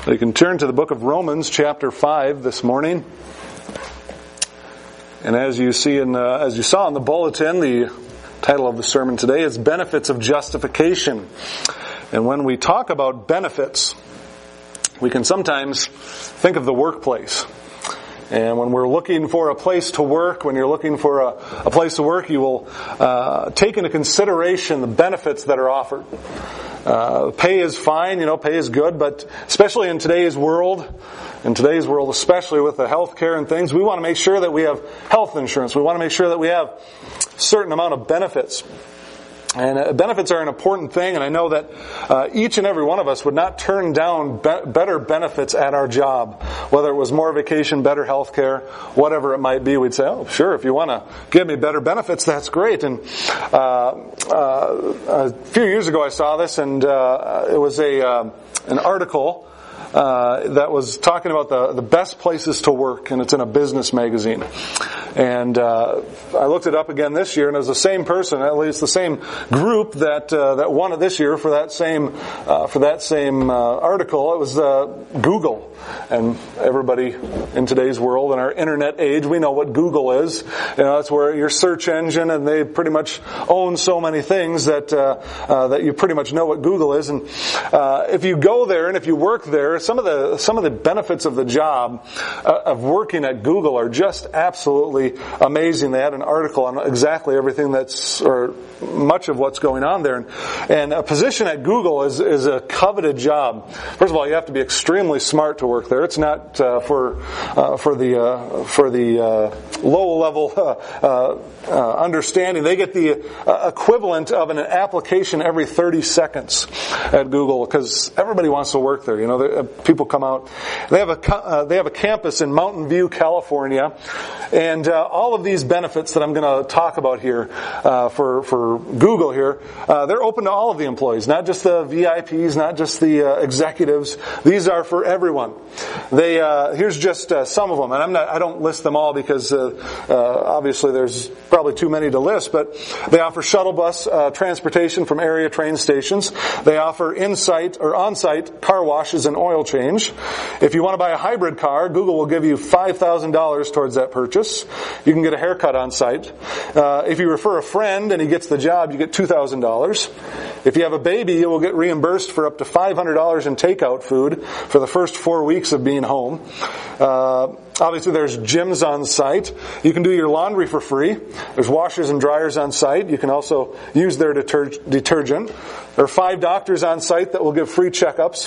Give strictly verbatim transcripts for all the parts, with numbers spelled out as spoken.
You can turn to the book of Romans, chapter five, this morning. And as you see in, uh, as you saw in the bulletin, the title of the sermon today is Benefits of Justification. And when we talk about benefits, we can sometimes think of the workplace. And when we're looking for a place to work, when you're looking for a, a place to work, you will uh, take into consideration the benefits that are offered. Uh, pay is fine, you know, pay is good, but especially in today's world, in today's world, especially with the health care and things, we want to make sure that we have health insurance. We want to make sure that we have a certain amount of benefits. And uh, benefits are an important thing, and I know that uh, each and every one of us would not turn down be- better benefits at our job. Whether it was more vacation, better health care, whatever it might be, we'd say, oh, sure, if you want to give me better benefits, that's great. And uh, uh, a few years ago I saw this, and uh, it was a uh, an article Uh, that was talking about the, the best places to work, and it's in a business magazine. And uh, I looked it up again this year, and it was the same person, at least the same group that uh, that won it this year for that same uh, for that same uh, article. It was uh, Google. And everybody in today's world, in our internet age, we know what Google is. You know, that's where your search engine, and they pretty much own so many things that uh, uh, that you pretty much know what Google is. And uh, if you go there and if you work there, some of the some of the benefits of the job uh, of working at Google are just absolutely amazing. They had an article on exactly everything that's, or much of what's going on there. And, and a position at Google is is a coveted job. First of all, you have to be extremely smart to work there. It's not uh, for uh, for the uh, for the uh, low level uh, uh, uh, understanding. They get the uh, equivalent of an application every thirty seconds at Google, because everybody wants to work there. You know, uh, people come out. They have a uh, they have a campus in Mountain View, California, and uh, all of these benefits that I'm going to talk about here uh, for for Google here, uh, they're open to all of the employees, not just the V I Ps, not just the uh, executives. These are for everyone. They uh, here's just uh, some of them, and I'm not. I don't list them all because uh, uh, obviously there's probably too many to list. But they offer shuttle bus uh, transportation from area train stations. They offer in-site or on-site car washes and oil change. If you want to buy a hybrid car, Google will give you five thousand dollars towards that purchase. You can get a haircut on site. Uh, if you refer a friend and he gets the job, you get two thousand dollars. If you have a baby, you will get reimbursed for up to five hundred dollars in takeout food for the first four weeks of being home. Uh, obviously, there's gyms on site. You can do your laundry for free. There's washers and dryers on site. You can also use their deter- detergent. There are five doctors on site that will give free checkups.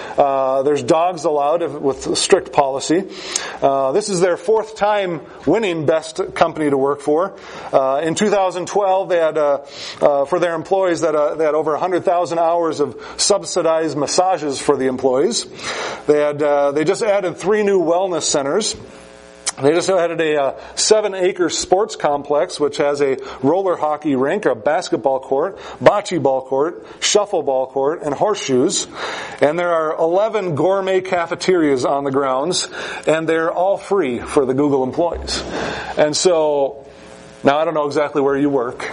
Uh, there's dogs allowed with strict policy. Uh, this is their fourth time winning best company to work for. Uh, in two thousand twelve, they had uh, uh, for their employees that uh, they had over one hundred thousand hours of subsidized massages for the employees. They had uh, they just added three new wellness centers. They just added a uh, seven-acre sports complex, which has a roller hockey rink, a basketball court, bocce ball court, shuffleball court, and horseshoes. And there are eleven gourmet cafeterias on the grounds, and they're all free for the Google employees. And so, now I don't know exactly where you work,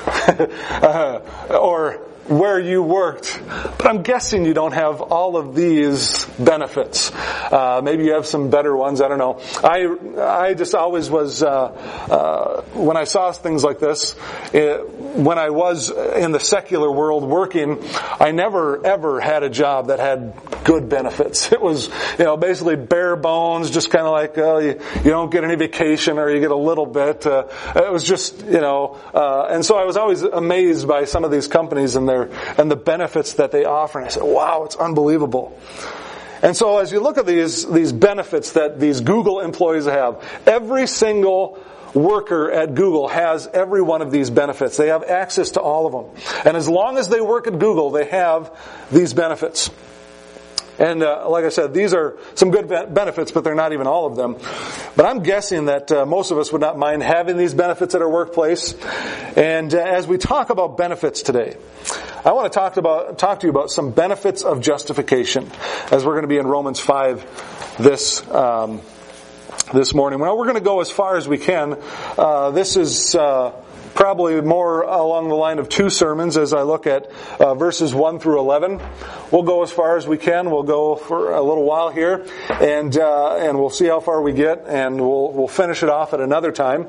uh, or where you worked, but I'm guessing you don't have all of these benefits. Uh, maybe you have some better ones. I don't know. I I just always was uh, uh, when I saw things like this. It, when I was in the secular world working, I never ever had a job that had good benefits. It was, you know, basically bare bones, just kind of like uh, you, you don't get any vacation or you get a little bit. Uh, it was just, you know, uh, and so I was always amazed by some of these companies and their and the benefits that they offer. And I said, wow, it's unbelievable. And so as you look at these, these benefits that these Google employees have, every single worker at Google has every one of these benefits. They have access to all of them. And as long as they work at Google, they have these benefits. And uh, like I said, these are some good benefits, but they're not even all of them. But I'm guessing that uh, most of us would not mind having these benefits at our workplace. And uh, as we talk about benefits today, I want to talk about talk to you about some benefits of justification, as we're going to be in Romans five this um, this morning. Well, we're going to go as far as we can. Uh, this is uh, probably more along the line of two sermons as I look at uh, verses one through eleven. We'll go as far as we can. We'll go for a little while here, and uh, and we'll see how far we get, and we'll we'll finish it off at another time.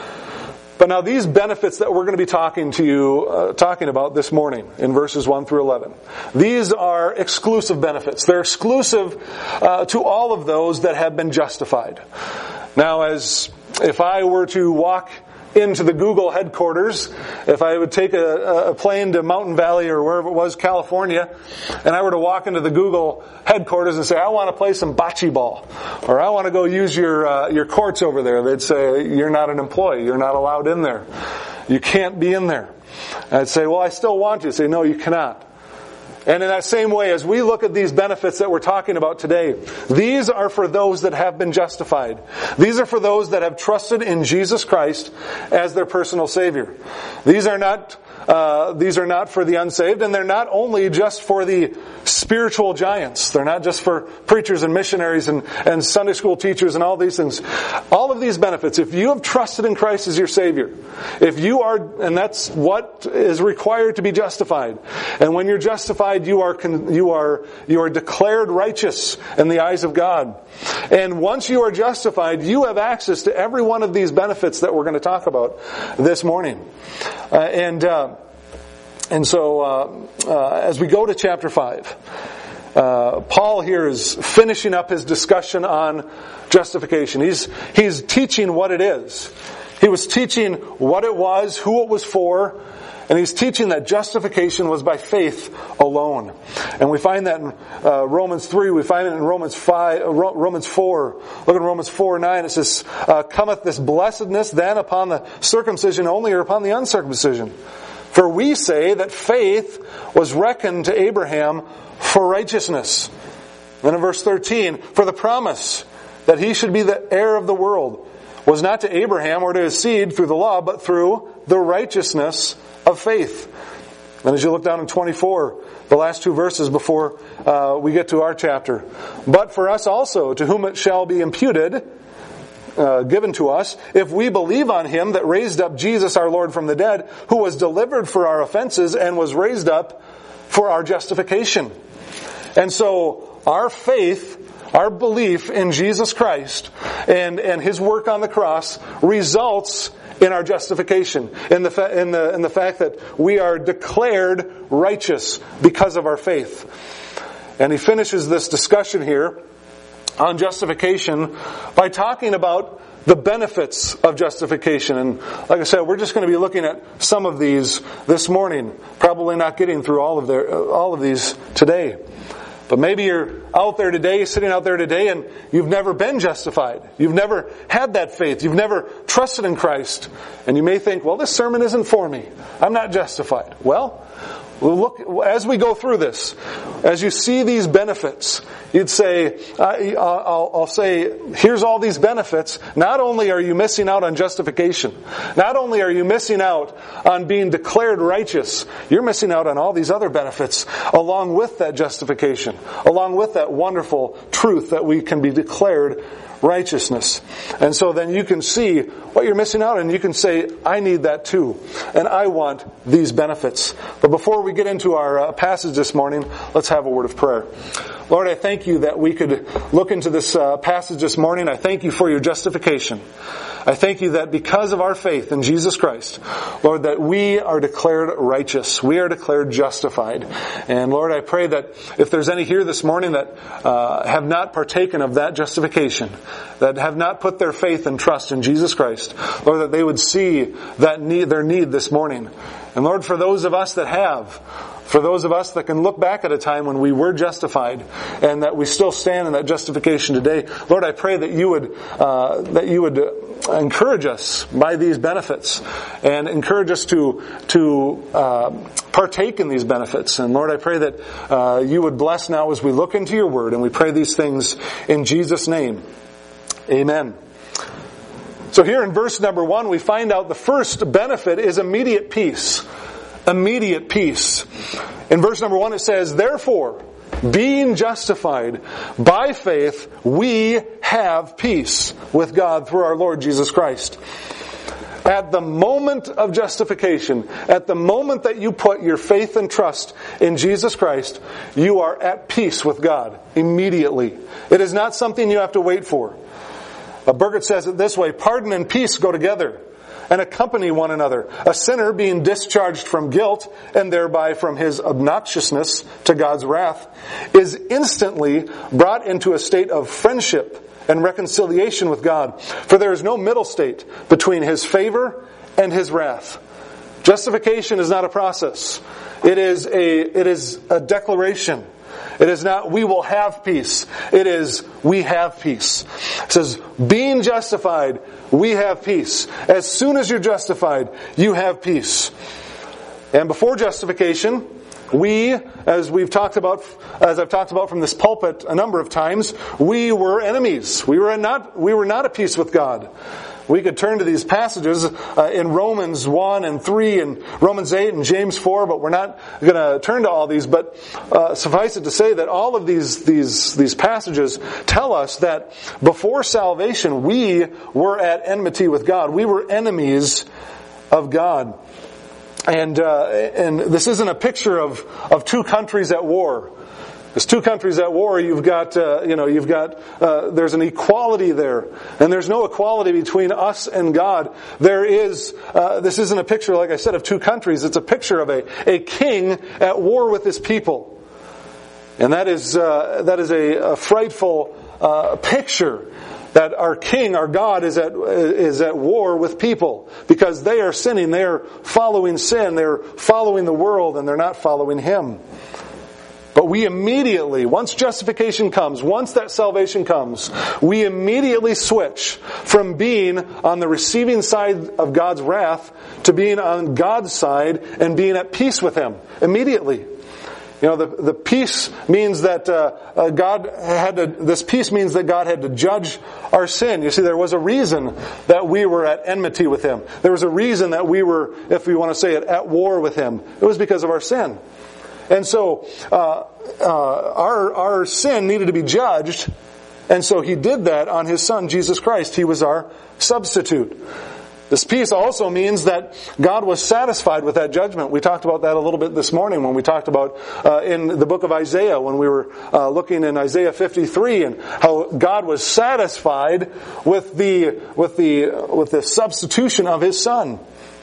But now these benefits that we're going to be talking to you, uh, talking about this morning in verses one through eleven, these are exclusive benefits. They're exclusive uh, to all of those that have been justified. Now, as if I were to walk into the Google headquarters, if I would take a, a plane to Mountain Valley or wherever it was, California, and I were to walk into the Google headquarters and say, I want to play some bocce ball, or I want to go use your uh, your courts over there, they'd say, you're not an employee, you're not allowed in there. You can't be in there. And I'd say, well, I still want to. Say, no, you cannot. And in that same way, as we look at these benefits that we're talking about today, these are for those that have been justified. These are for those that have trusted in Jesus Christ as their personal Savior. These are not uh, these are not for the unsaved, and they're not only just for the spiritual giants. They're not just for preachers and missionaries and, and Sunday school teachers and all these things. All of these benefits, if you have trusted in Christ as your Savior, if you are, and that's what is required to be justified. And when you're justified, you are you are you are declared righteous in the eyes of God. And once you are justified, you have access to every one of these benefits that we're going to talk about this morning. Uh, and uh, and so uh, uh, as we go to chapter five, uh, Paul here is finishing up his discussion on justification. He's he's teaching what it is. He was teaching what it was, who it was for. And he's teaching that justification was by faith alone. And we find that in uh, Romans three, we find it in Romans five, uh, Romans four. Look at Romans four nine, it says, uh, cometh this blessedness then upon the circumcision only, or upon the uncircumcision? For we say that faith was reckoned to Abraham for righteousness. Then in verse thirteen, for the promise that he should be the heir of the world was not to Abraham or to his seed through the law, but through the righteousness of faith. And as you look down in twenty-four, the last two verses before uh, we get to our chapter. But for us also, to whom it shall be imputed, uh, given to us, if we believe on him that raised up Jesus our Lord from the dead, who was delivered for our offenses and was raised up for our justification. And so our faith, our belief in Jesus Christ and, and his work on the cross results in our justification, in the, fa- in the in the fact that we are declared righteous because of our faith. And he finishes this discussion here on justification by talking about the benefits of justification. And like I said, we're just going to be looking at some of these this morning, probably not getting through all of their all of these today. But maybe you're out there today, sitting out there today, and you've never been justified. You've never had that faith. You've never trusted in Christ. And you may think, well, this sermon isn't for me. I'm not justified. Well, look, as we go through this, as you see these benefits, you'd say, I, I'll, I'll say, here's all these benefits. Not only are you missing out on justification, not only are you missing out on being declared righteous, you're missing out on all these other benefits along with that justification, along with that wonderful truth that we can be declared righteousness. And so then you can see what you're missing out, and you can say, I need that too, and I want these benefits. But before we get into our uh, passage this morning, let's have a word of prayer. Lord, I thank you that we could look into this uh, passage this morning. I thank you for your justification. I thank you that because of our faith in Jesus Christ, Lord, that we are declared righteous. We are declared justified. And Lord, I pray that if there's any here this morning that uh, have not partaken of that justification, that have not put their faith and trust in Jesus Christ, Lord, that they would see that need, their need this morning. And Lord, for those of us that have, for those of us that can look back at a time when we were justified and that we still stand in that justification today, Lord, I pray that you would uh, that you would encourage us by these benefits and encourage us to to uh, partake in these benefits. And Lord, I pray that uh, you would bless now as we look into your word, and we pray these things in Jesus' name. Amen. So here in verse number one, we find out the first benefit is immediate peace. Immediate peace. In verse number one it says, therefore, being justified by faith, we have peace with God through our Lord Jesus Christ. At the moment of justification, at the moment that you put your faith and trust in Jesus Christ, you are at peace with God immediately. It is not something you have to wait for. Uh, Burgert says it this way: pardon and peace go together and accompany one another. A sinner being discharged from guilt and thereby from his obnoxiousness to God's wrath is instantly brought into a state of friendship and reconciliation with God. For there is no middle state between His favor and His wrath. Justification is not a process. It is a, it is a declaration. It is not, we will have peace. It is, we have peace. It says, being justified, we have peace. As soon as you're justified, you have peace. And before justification, we, as we've talked about, as I've talked about from this pulpit a number of times, we were enemies. We were not, we were not at peace with God. We could turn to these passages uh, in Romans one and three and Romans eight and James four, but we're not going to turn to all these. But uh, suffice it to say that all of these these these passages tell us that before salvation, we were at enmity with God. We were enemies of God. And uh, and this isn't a picture of, of two countries at war. There's two countries at war. You've got uh, you know you've got uh, there's an equality there, and there's no equality between us and God. There is uh, this isn't a picture, like I said, of two countries. It's a picture of a a king at war with his people, and that is uh, that is a, a frightful uh, picture. That our King, our God, is at is at war with people because they are sinning. They are following sin. They're following the world, and they're not following Him. But we immediately, once justification comes, once that salvation comes, we immediately switch from being on the receiving side of God's wrath to being on God's side and being at peace with Him immediately. You know, the, the peace means that uh, uh, God had to, this peace means that God had to judge our sin. You see, there was a reason that we were at enmity with Him. There was a reason that we were, if we want to say it, at war with Him. It was because of our sin. And so, uh, uh, our, our sin needed to be judged. And so He did that on His Son, Jesus Christ. He was our substitute. This peace also means that God was satisfied with that judgment. We talked about that a little bit this morning when we talked about uh, in the book of Isaiah, when we were uh, looking in Isaiah fifty-three, and how God was satisfied with the with the with the substitution of His Son.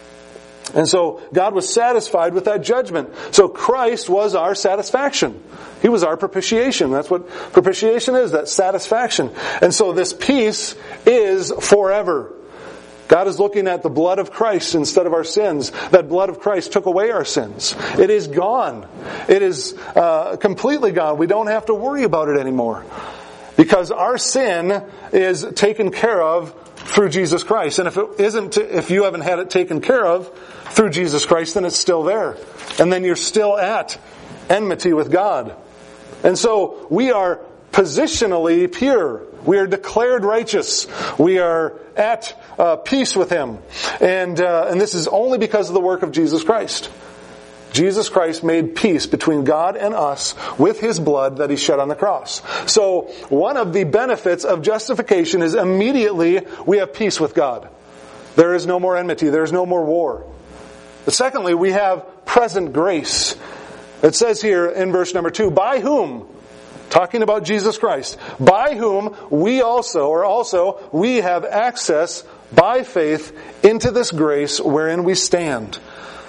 And so God was satisfied with that judgment. So Christ was our satisfaction. He was our propitiation. That's what propitiation is, that satisfaction. And so this peace is forever. God is looking at the blood of Christ instead of our sins. That blood of Christ took away our sins. It is gone. It is uh, completely gone. We don't have to worry about it anymore. Because our sin is taken care of through Jesus Christ. And if it isn't, if you haven't had it taken care of through Jesus Christ, then it's still there. And then you're still at enmity with God. And so we are positionally pure. We are declared righteous. We are at uh, peace with Him. And uh, and this is only because of the work of Jesus Christ. Jesus Christ made peace between God and us with His blood that He shed on the cross. So one of the benefits of justification is immediately we have peace with God. There is no more enmity. There is no more war. But secondly, we have present grace. It says here in verse number two, by whom? Talking about Jesus Christ. By whom we also, or also, we have access by faith into this grace wherein we stand.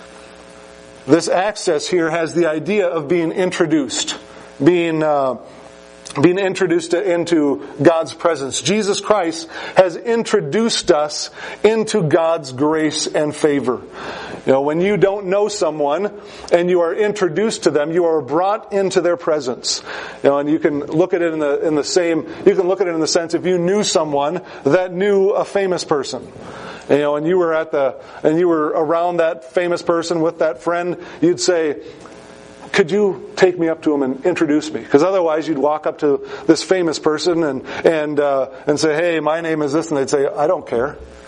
This access here has the idea of being introduced, being uh, being introduced into God's presence. Jesus Christ has introduced us into God's grace and favor. You know, when you don't know someone and you are introduced to them, you are brought into their presence. You know, and you can look at it in the in the same. You can look at it in the sense if you knew someone that knew a famous person. You know, and you were at the, and you were around that famous person with that friend, you'd say, could you take me up to him and introduce me? Because otherwise you'd walk up to this famous person and, and, uh, and say, hey, my name is this, and they'd say, I don't care.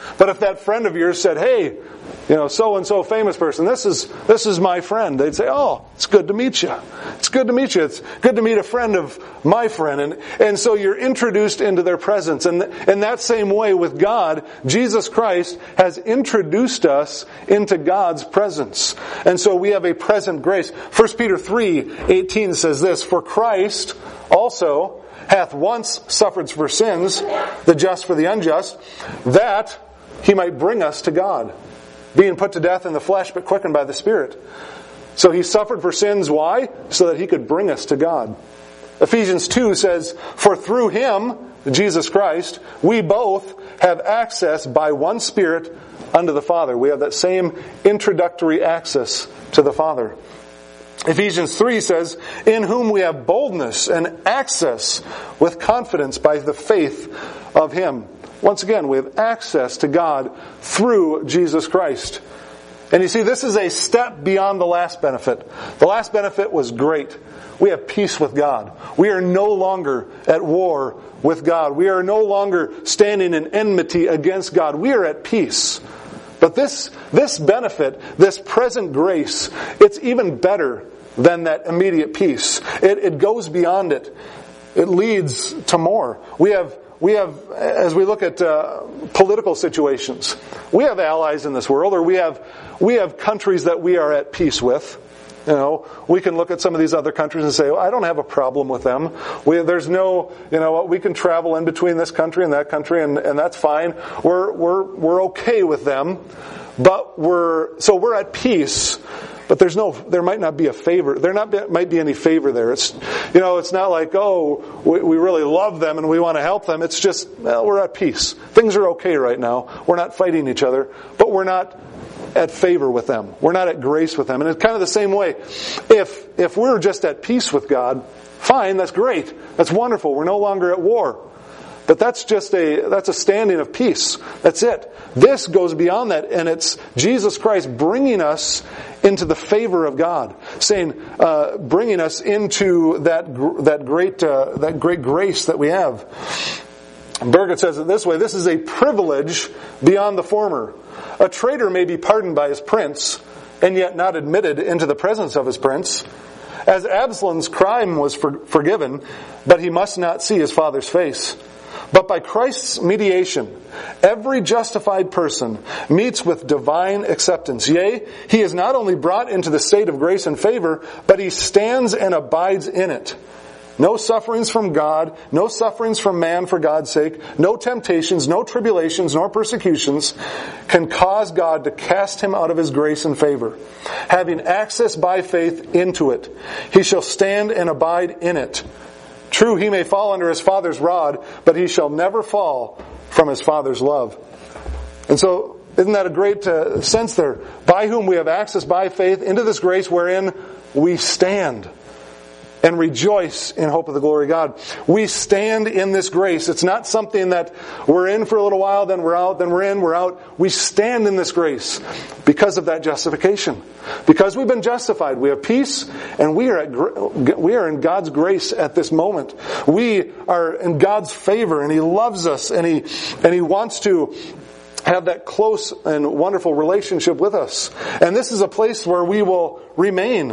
But if that friend of yours said, hey, you know, so-and-so famous person, this is this is my friend, they'd say, oh, it's good to meet you. It's good to meet you. It's good to meet a friend of my friend. And, and so you're introduced into their presence. And in that same way with God, Jesus Christ has introduced us into God's presence. And so we have a present grace. First Peter three eighteen says this, for Christ also hath once suffered for sins, the just for the unjust, that he might bring us to God, being put to death in the flesh, but quickened by the Spirit. So he suffered for sins, why? So that he could bring us to God. Ephesians two says, for through him, Jesus Christ, we both have access by one Spirit unto the Father. We have that same introductory access to the Father. Ephesians three says, in whom we have boldness and access with confidence by the faith of him. Once again, we have access to God through Jesus Christ. And you see, this is a step beyond the last benefit. The last benefit was great. We have peace with God. We are no longer at war with God. We are no longer standing in enmity against God. We are at peace. But this, this benefit, this present grace, it's even better than that immediate peace. It, it goes beyond it. It leads to more. We have, we have, as we look at uh, political situations, we have allies in this world, or we have, we have countries that we are at peace with. You know, we can look at some of these other countries and say, well, I don't have a problem with them. We, there's no, you know, we can travel in between this country and that country, and, and that's fine. We're, we're, we're okay with them. But we're, so we're at peace, but there's no, there might not be a favor. There not be, might be any favor there. It's, you know, it's not like, oh, we, we really love them and we want to help them. It's just, well, we're at peace. Things are okay right now. We're not fighting each other, but we're not at favor with them. We're not at grace with them. And it's kind of the same way. If, if we're just at peace with God, fine, that's great. That's wonderful. We're no longer at war. But that's just a, that's a standing of peace. That's it. This goes beyond that, and it's Jesus Christ bringing us into the favor of God, saying, uh, bringing us into that, that great, uh, that great grace that we have. Burgett says it this way, this is a privilege beyond the former. A traitor may be pardoned by his prince, and yet not admitted into the presence of his prince. As Absalom's crime was for, forgiven, but he must not see his father's face. But by Christ's mediation, every justified person meets with divine acceptance. Yea, he is not only brought into the state of grace and favor, but he stands and abides in it. No sufferings from God, no sufferings from man for God's sake, no temptations, no tribulations, nor persecutions can cause God to cast him out of his grace and favor. Having access by faith into it, he shall stand and abide in it. True, he may fall under his father's rod, but he shall never fall from his father's love. And so, isn't that a great uh, sense there? By whom we have access by faith into this grace wherein we stand and rejoice in hope of the glory of God. We stand in this grace. It's not something that we're in for a little while, then we're out, then we're in, we're out. We stand in this grace because of that justification. Because we've been justified, we have peace, and we are at, we are in God's grace at this moment. We are in God's favor, and He loves us, and He and He wants to have that close and wonderful relationship with us. And this is a place where we will remain.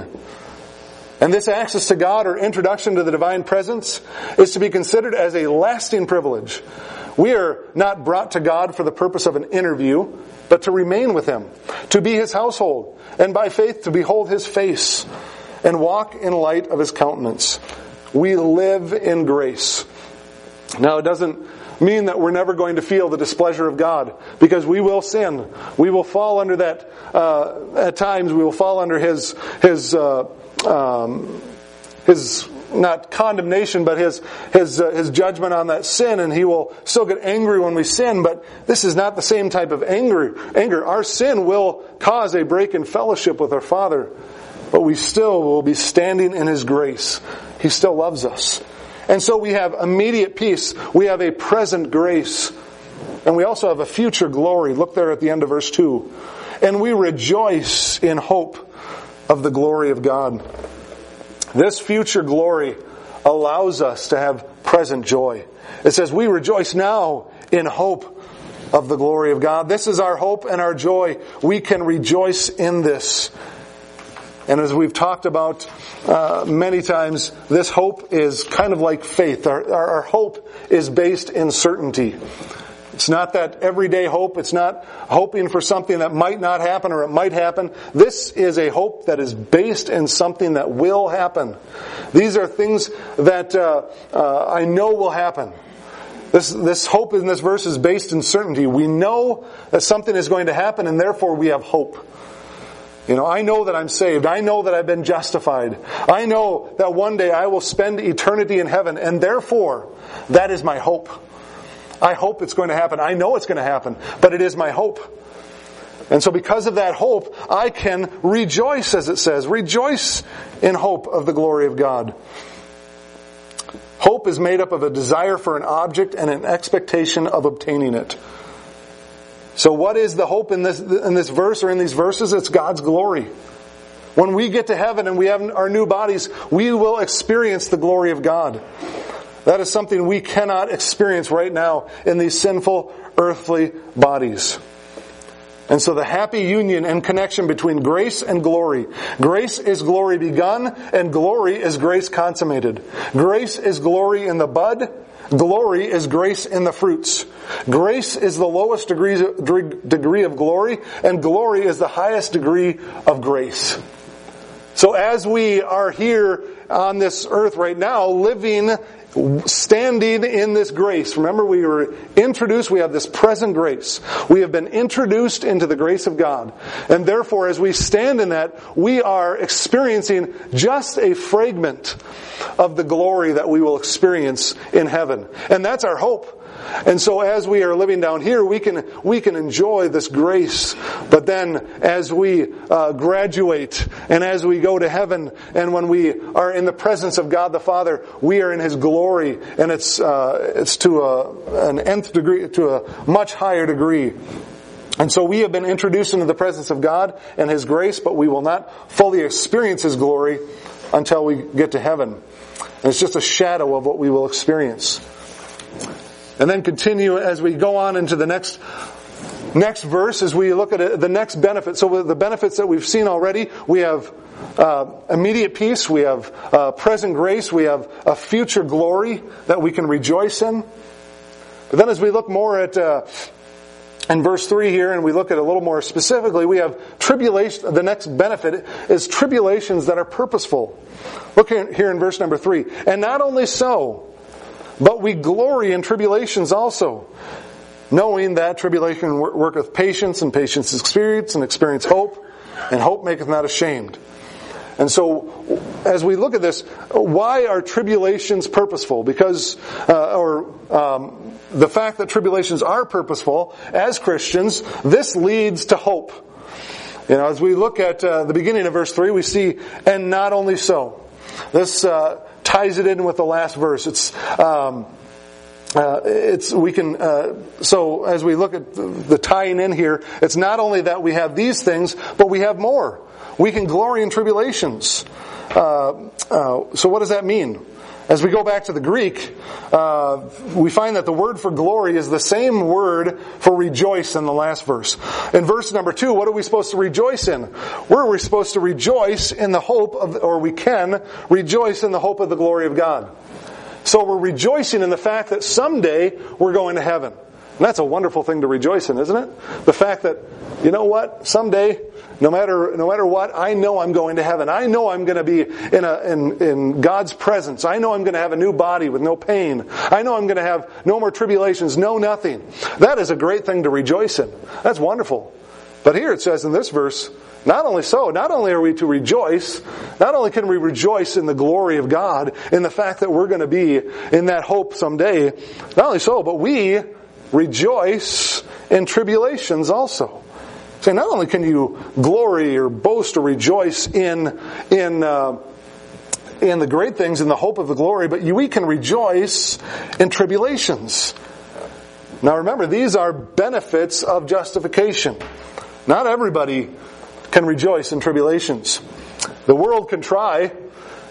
And this access to God, or introduction to the divine presence, is to be considered as a lasting privilege. We are not brought to God for the purpose of an interview, but to remain with Him, to be His household, and by faith to behold His face and walk in light of His countenance. We live in grace. Now, it doesn't mean that we're never going to feel the displeasure of God, because we will sin. We will fall under that, uh, at times we will fall under His, His, uh, um, His, not condemnation, but His, His, uh, His judgment on that sin, and He will still get angry when we sin, but this is not the same type of anger. Anger. Our sin will cause a break in fellowship with our Father, but we still will be standing in His grace. He still loves us. And so we have immediate peace. We have a present grace. And we also have a future glory. Look there at the end of verse two. And we rejoice in hope of the glory of God. This future glory allows us to have present joy. It says we rejoice now in hope of the glory of God. This is our hope and our joy. We can rejoice in this. And as we've talked about uh, many times, this hope is kind of like faith. Our, our, our hope is based in certainty. It's not that everyday hope. It's not hoping for something that might not happen or it might happen. This is a hope that is based in something that will happen. These are things that uh, uh, I know will happen. This, this hope in this verse is based in certainty. We know that something is going to happen, and therefore we have hope. You know, I know that I'm saved. I know that I've been justified. I know that one day I will spend eternity in heaven, and therefore that is my hope. I hope it's going to happen. I know it's going to happen, but it is my hope. And so because of that hope, I can rejoice, as it says. Rejoice in hope of the glory of God. Hope is made up of a desire for an object and an expectation of obtaining it. So what is the hope in this in this verse or in these verses? It's God's glory. When we get to heaven and we have our new bodies, we will experience the glory of God. That is something we cannot experience right now in these sinful earthly bodies. And so the happy union and connection between grace and glory. Grace is glory begun, and glory is grace consummated. Grace is glory in the bud. Glory is grace in the fruits. Grace is the lowest degree, degree of glory, and glory is the highest degree of grace. So as we are here on this earth right now, living, standing in this grace. Remember, we were introduced, we have this present grace. We have been introduced into the grace of God. And therefore, as we stand in that, we are experiencing just a fragment of the glory that we will experience in heaven. And that's our hope. And so as we are living down here, we can we can enjoy this grace. But then as we uh, graduate and as we go to heaven and when we are in the presence of God the Father, we are in His glory, and it's uh, it's to a, an nth degree, to a much higher degree. And so we have been introduced into the presence of God and His grace, but we will not fully experience His glory until we get to heaven. And it's just a shadow of what we will experience. And then continue as we go on into the next next verse, as we look at it, the next benefit. So the benefits that we've seen already, we have uh, immediate peace, we have uh, present grace, we have a future glory that we can rejoice in. But then as we look more at uh, in verse three here, and we look at it a little more specifically, we have tribulation. The next benefit is tribulations that are purposeful. Look here in verse number three. And not only so, but we glory in tribulations also, knowing that tribulation worketh patience, and patience experience, and experience hope, and hope maketh not ashamed. And so, as we look at this, why are tribulations purposeful? Because, uh, or um, the fact that tribulations are purposeful, as Christians, this leads to hope. You know, as we look at uh, the beginning of verse three, we see, and not only so. This uh, ties it in with the last verse. It's um, uh, it's we can uh, so as we look at the, the tying in here, it's not only that we have these things, but we have more. We can glory in tribulations. Uh, uh, so what does that mean? As we go back to the Greek, uh, we find that the word for glory is the same word for rejoice in the last verse. In verse number two, what are we supposed to rejoice in? We're supposed to rejoice in the hope of, or we can rejoice in the hope of the glory of God. So we're rejoicing in the fact that someday we're going to heaven. And that's a wonderful thing to rejoice in, isn't it? The fact that, you know what, someday, no matter no matter what, I know I'm going to heaven. I know I'm going to be in a in, in God's presence. I know I'm going to have a new body with no pain. I know I'm going to have no more tribulations, no nothing. That is a great thing to rejoice in. That's wonderful. But here it says in this verse, not only so, not only are we to rejoice, not only can we rejoice in the glory of God, in the fact that we're going to be in that hope someday, not only so, but we rejoice in tribulations also. So not only can you glory or boast or rejoice in in uh, in the great things, in the hope of the glory, but you, we can rejoice in tribulations. Now remember, these are benefits of justification. Not everybody can rejoice in tribulations. The world can try.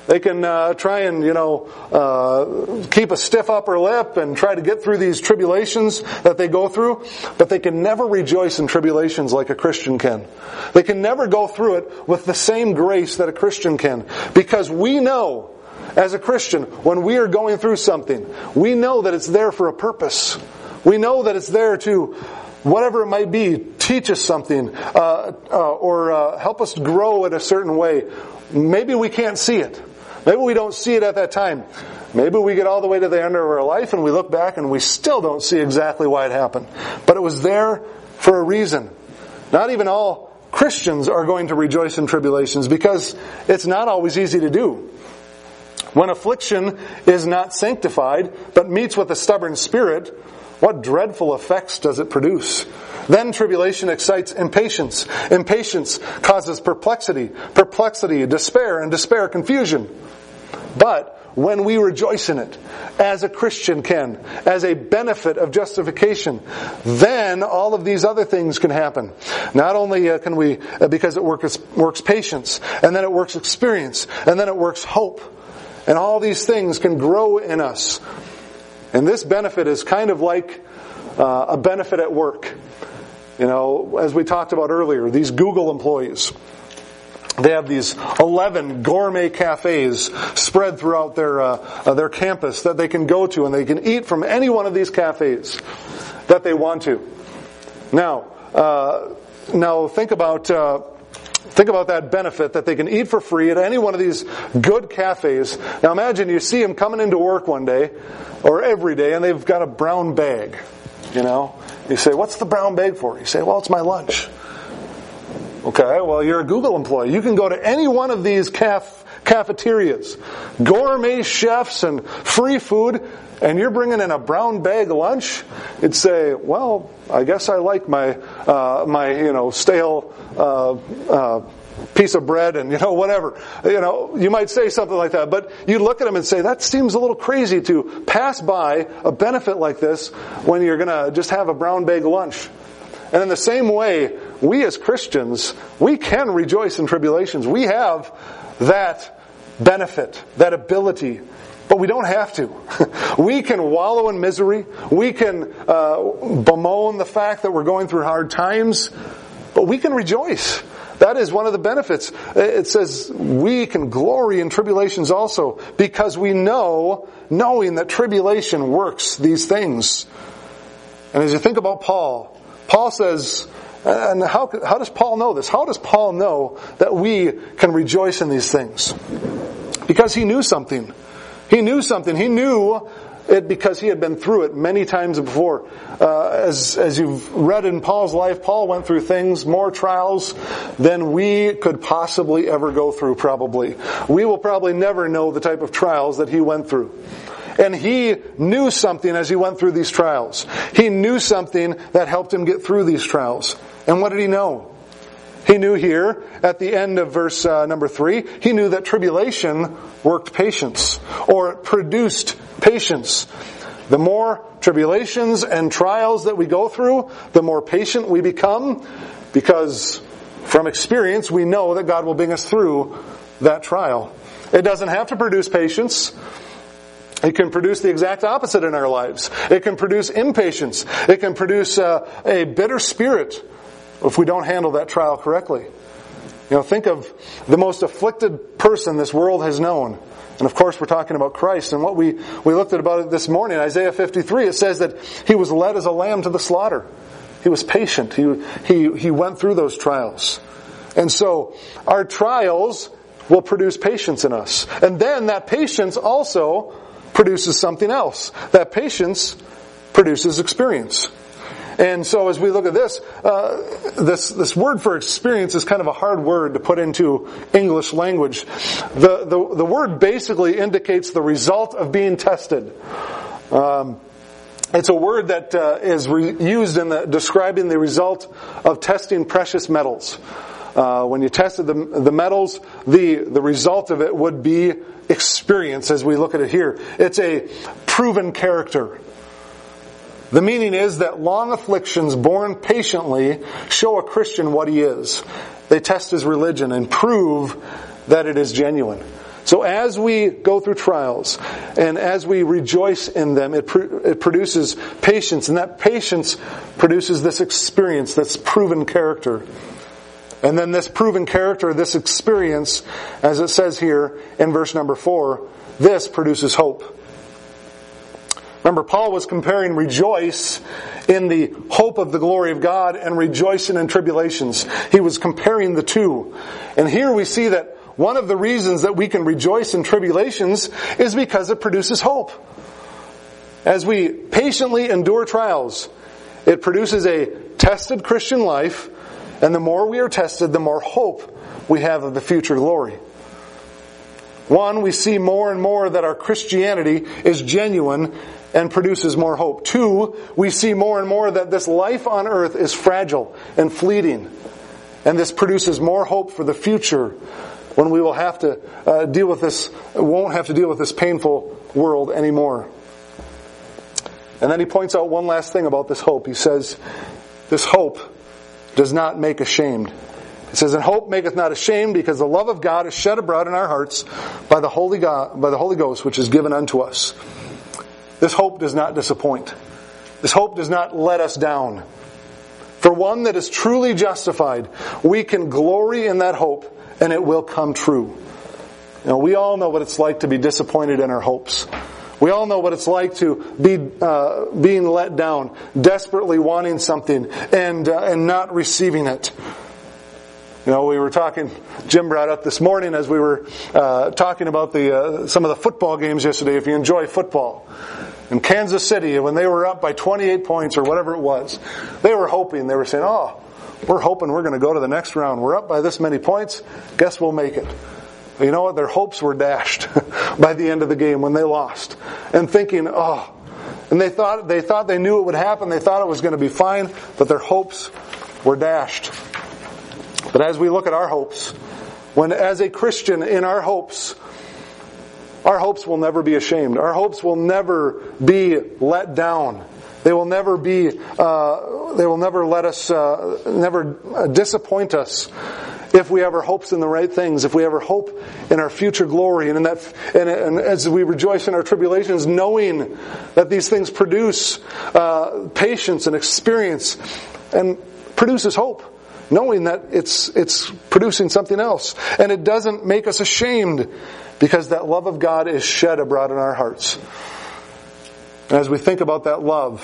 They can uh, try and, you know, uh, keep a stiff upper lip and try to get through these tribulations that they go through, but they can never rejoice in tribulations like a Christian can. They can never go through it with the same grace that a Christian can, because we know, as a Christian, when we are going through something, we know that it's there for a purpose. We know that it's there to, whatever it might be, teach us something, uh, uh, or uh, help us grow in a certain way. Maybe we can't see it. Maybe we don't see it at that time. Maybe we get all the way to the end of our life and we look back and we still don't see exactly why it happened. But it was there for a reason. Not even all Christians are going to rejoice in tribulations, because it's not always easy to do. When affliction is not sanctified, but meets with a stubborn spirit, what dreadful effects does it produce? Then tribulation excites impatience. Impatience causes perplexity. Perplexity, despair, and despair, confusion. But when we rejoice in it, as a Christian can, as a benefit of justification, then all of these other things can happen. Not only uh, can we, uh, because it works, works patience, and then it works experience, and then it works hope. And all these things can grow in us. And this benefit is kind of like uh, a benefit at work. You know, as we talked about earlier, these Google employees, they have these eleven gourmet cafes spread throughout their uh, uh, their campus that they can go to, and they can eat from any one of these cafes that they want to. Now, uh, now think about uh, think about that benefit that they can eat for free at any one of these good cafes. Now, imagine you see them coming into work one day or every day, and they've got a brown bag. You know, you say, "What's the brown bag for?" You say, "Well, it's my lunch." Okay, well, you're a Google employee. You can go to any one of these caf- cafeterias, gourmet chefs and free food, and you're bringing in a brown bag lunch. You'd say, well, I guess I like my, uh, my, you know, stale, uh, uh, piece of bread and, you know, whatever. You know, you might say something like that, but you look at them and say, that seems a little crazy to pass by a benefit like this when you're going to just have a brown bag lunch. And in the same way, we as Christians, we can rejoice in tribulations. We have that benefit, that ability, but we don't have to. We can wallow in misery. We can uh, bemoan the fact that we're going through hard times, but we can rejoice. That is one of the benefits. It says we can glory in tribulations also, because we know, knowing that tribulation works these things. And as you think about Paul, Paul says, and how, how does Paul know this? How does Paul know that we can rejoice in these things? Because he knew something. He knew something. He knew it because he had been through it many times before. Uh, as, as you've read in Paul's life, Paul went through things, more trials than we could possibly ever go through, probably. We will probably never know the type of trials that he went through. And he knew something as he went through these trials. He knew something that helped him get through these trials. And what did he know? He knew here, at the end of verse uh, number three, he knew that tribulation worked patience, or it produced patience. The more tribulations and trials that we go through, the more patient we become, because from experience we know that God will bring us through that trial. It doesn't have to produce patience. It can produce the exact opposite in our lives. It can produce impatience. It can produce uh, a bitter spirit if we don't handle that trial correctly. You know, think of the most afflicted person this world has known. And of course we're talking about Christ. And what we, we looked at about it this morning, Isaiah fifty-three, it says that he was led as a lamb to the slaughter. He was patient. He, he, he went through those trials. And so our trials will produce patience in us. And then that patience also produces something else. That patience produces experience. And so as we look at this, uh, this this word for experience is kind of a hard word to put into English language. The the, the word basically indicates the result of being tested. Um, it's a word that uh, is re- used in the, describing the result of testing precious metals. Uh, when you tested the, the metals, the, the result of it would be experience, as we look at it here. It's a proven character. The meaning is that long afflictions borne patiently show a Christian what he is. They test his religion and prove that it is genuine. So as we go through trials and as we rejoice in them, it, pr- it produces patience, and that patience produces this experience, this proven character. And then this proven character, this experience, as it says here in verse number four, this produces hope. Remember, Paul was comparing rejoice in the hope of the glory of God and rejoicing in tribulations. He was comparing the two. And here we see that one of the reasons that we can rejoice in tribulations is because it produces hope. As we patiently endure trials, it produces a tested Christian life, and the more we are tested, the more hope we have of the future glory. One, we see more and more that our Christianity is genuine and produces more hope. Two, we see more and more that this life on earth is fragile and fleeting, and this produces more hope for the future, when we will have to uh, deal with this, won't have to deal with this painful world anymore. And then he points out one last thing about this hope. He says, this hope does not make ashamed. He says, and hope maketh not ashamed, because the love of God is shed abroad in our hearts by the Holy God, by the Holy Ghost, which is given unto us. This hope does not disappoint. This hope does not let us down. For one that is truly justified, we can glory in that hope, and it will come true. You know, we all know what it's like to be disappointed in our hopes. We all know what it's like to be uh, being let down, desperately wanting something and uh, and not receiving it. You know, we were talking, Jim brought up this morning as we were uh, talking about the uh, some of the football games yesterday, if you enjoy football. In Kansas City, when they were up by twenty-eight points or whatever it was, they were hoping, they were saying, oh, we're hoping we're going to go to the next round. We're up by this many points. Guess we'll make it. You know what? Their hopes were dashed by the end of the game when they lost. And thinking, oh, and they thought they thought they knew it would happen. They thought it was going to be fine, but their hopes were dashed. But as we look at our hopes, when as a Christian in our hopes, our hopes will never be ashamed. Our hopes will never be let down. They will never be, uh, they will never let us, uh, never uh, disappoint us if we have our hopes in the right things, if we have our hope in our future glory, and in that, and, and as we rejoice in our tribulations, knowing that these things produce uh, patience and experience, and produces hope, knowing that it's it's producing something else, and it doesn't make us ashamed, because that love of God is shed abroad in our hearts. And as we think about that love,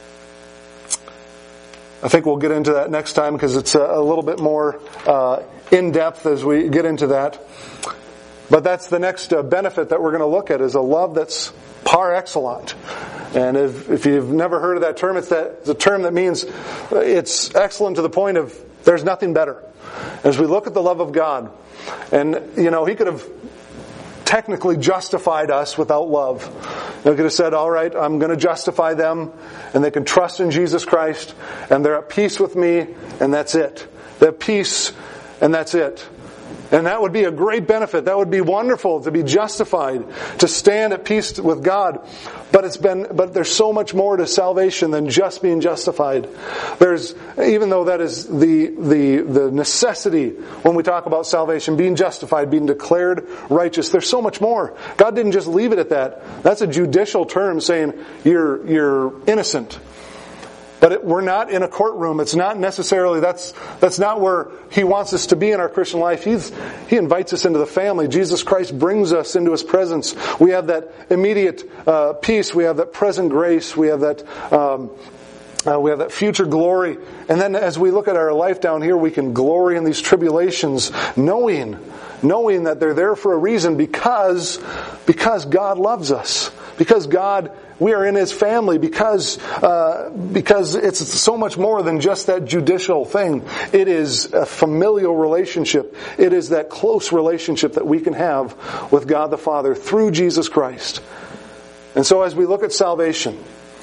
I think we'll get into that next time, because it's a, a little bit more uh, in-depth as we get into that. But that's the next uh, benefit that we're going to look at, is a love that's par excellent. And if, if you've never heard of that term, it's, that, it's a term that means it's excellent to the point of there's nothing better. As we look at the love of God, and, you know, He could have technically justified us without love. They could have said, all right, I'm going to justify them, and they can trust in Jesus Christ, and they're at peace with me, and that's it. They're at peace, and that's it. And that would be a great benefit. That would be wonderful to be justified, to stand at peace with God. But it's been, but there's so much more to salvation than just being justified. There's, even though that is the, the, the necessity when we talk about salvation, being justified, being declared righteous, there's so much more. God didn't just leave it at that. That's a judicial term saying you're, you're innocent. But it, we're not in a courtroom. It's not necessarily, that's that's not where He wants us to be in our Christian life. He's, He invites us into the family. Jesus Christ brings us into His presence. We have that immediate uh, peace. We have that present grace. We have that um, uh, we have that future glory. And then as we look at our life down here, we can glory in these tribulations, knowing, knowing that they're there for a reason, because because God loves us. Because God, we are in His family, because uh, because it's so much more than just that judicial thing. It is a familial relationship. It is that close relationship that we can have with God the Father through Jesus Christ. And so as we look at salvation,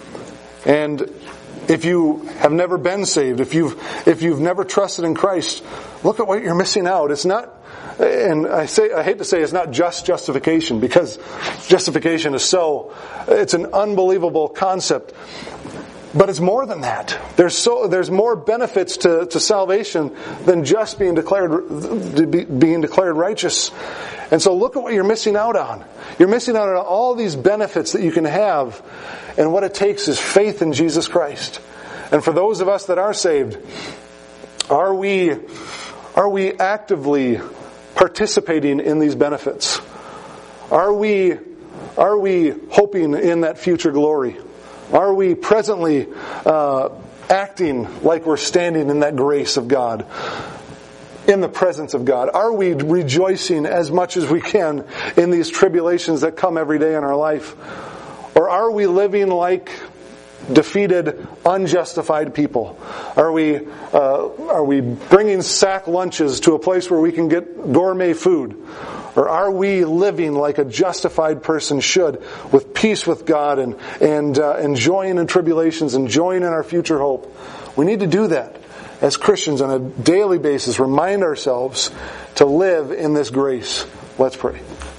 and if you have never been saved, if you've if you've never trusted in Christ, look at what you're missing out. It's not, and I say I hate to say it's not just justification, because justification is so, it's an unbelievable concept. But it's more than that. There's so there's more benefits to, to salvation than just being declared to be, being declared righteous. And so look at what you're missing out on. You're missing out on all these benefits that you can have. And what it takes is faith in Jesus Christ. And for those of us that are saved, are we, are we actively participating in these benefits? Are we, are we hoping in that future glory? Are we presently uh, acting like we're standing in that grace of God? In the presence of God? Are we rejoicing as much as we can in these tribulations that come every day in our life? Or are we living like defeated, unjustified people? Are we uh, are we bringing sack lunches to a place where we can get gourmet food? Or are we living like a justified person should, with peace with God and and uh, enjoying in tribulations, enjoying in our future hope? We need to do that as Christians on a daily basis. Remind ourselves to live in this grace. Let's pray.